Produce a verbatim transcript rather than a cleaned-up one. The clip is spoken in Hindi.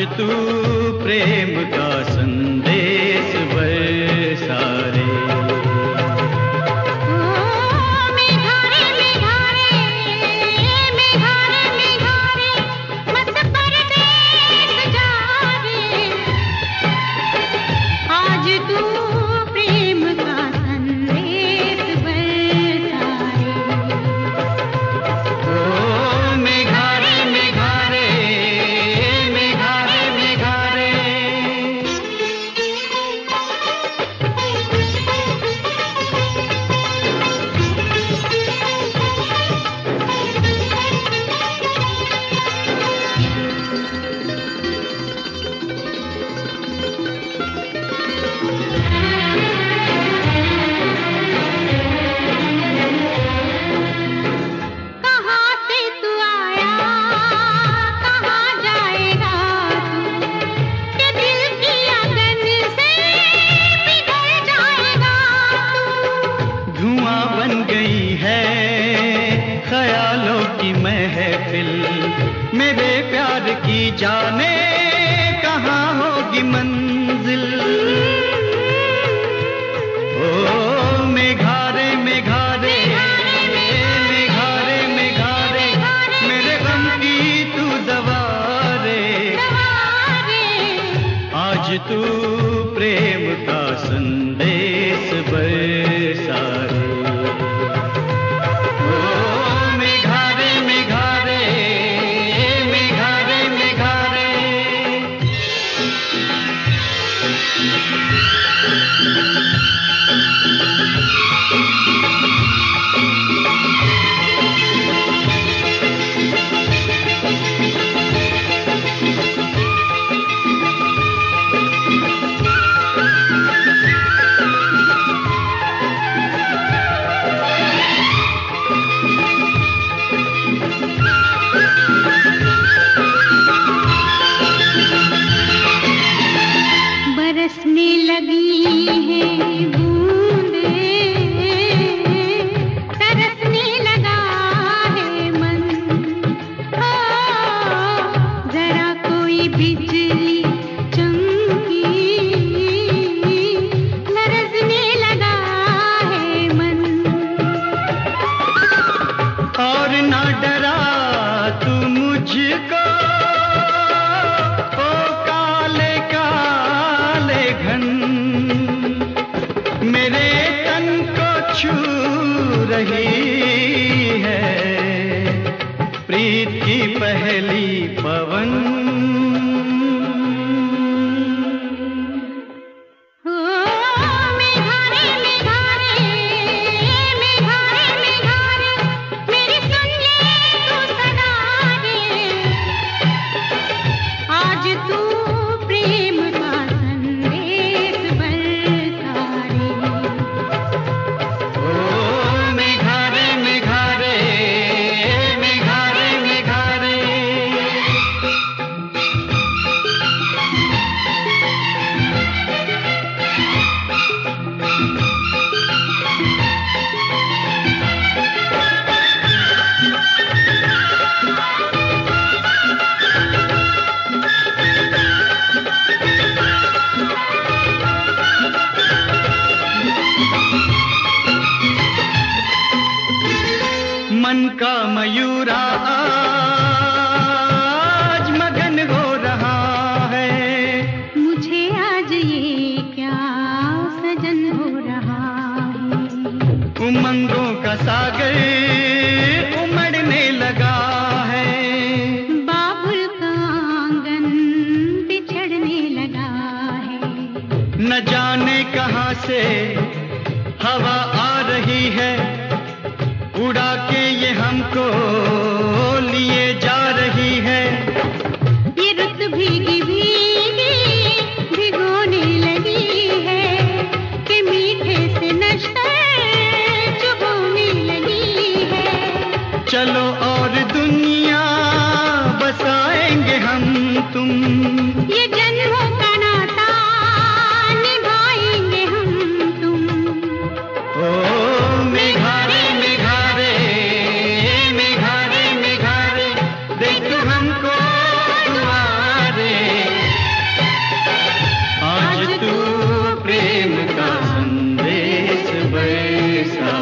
तू प्रेम का संदेश बरसा रे। मेरे प्यार की जाने कहाँ होगी मंजिल। ओ मेघारे मेघारे मेघारे मेघारे मेरे गम की तू दवा रे। आज तू प्रेम का संदेश बरसा रे। बरसने लगी है बूंदें, तरसने लगा है मन। ओ जरा कोई बिजली चमकी, लरजने लगा है मन। और ना डरा तू मुझको मेरे तन को छू रही है प्रीत की पहली पवन। मन का मयूरा आज मगन हो रहा है। मुझे आज ये क्या सजन हो रहा है। उमंगों का सागर उमड़ने लगा है। बाबुल का आंगन बिछड़ने लगा है। न जाने कहाँ से हवा आ रही है, उड़ा के ये हमको लिए जा रही है। ये रुत भीगी भीगी भिगोने लगी है कि मीठे से नशा चुभोने लगी है। चलो और दुनिया बसाएंगे हम तुम, ये जन्मों का नाता निभाएंगे हम तुम। संदेश बरसा